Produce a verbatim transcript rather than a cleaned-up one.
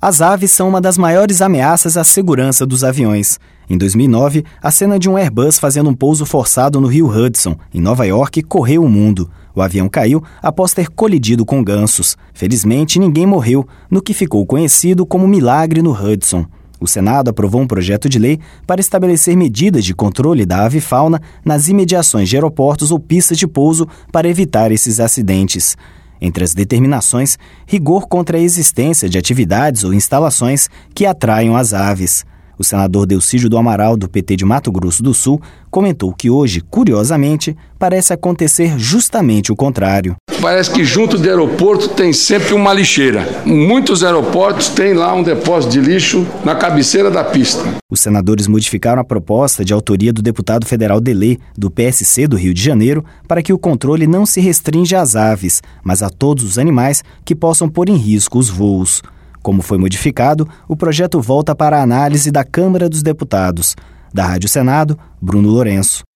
As aves são uma das maiores ameaças à segurança dos aviões. Em dois mil e nove, a cena de um Airbus fazendo um pouso forçado no rio Hudson, em Nova York, correu o mundo. O avião caiu após ter colidido com gansos. Felizmente, ninguém morreu, no que ficou conhecido como milagre no Hudson. O Senado aprovou um projeto de lei para estabelecer medidas de controle da avifauna nas imediações de aeroportos ou pistas de pouso para evitar esses acidentes. Entre as determinações, rigor contra a existência de atividades ou instalações que atraiam as aves. O senador Delcídio do Amaral, do P T de Mato Grosso do Sul, comentou que hoje, curiosamente, parece acontecer justamente o contrário. Parece que junto do aeroporto tem sempre uma lixeira. Muitos aeroportos têm lá um depósito de lixo na cabeceira da pista. Os senadores modificaram a proposta de autoria do deputado federal Delê, do P S C do Rio de Janeiro, para que o controle não se restrinja às aves, mas a todos os animais que possam pôr em risco os voos. Como foi modificado, o projeto volta para a análise da Câmara dos Deputados. Da Rádio Senado, Bruno Lourenço.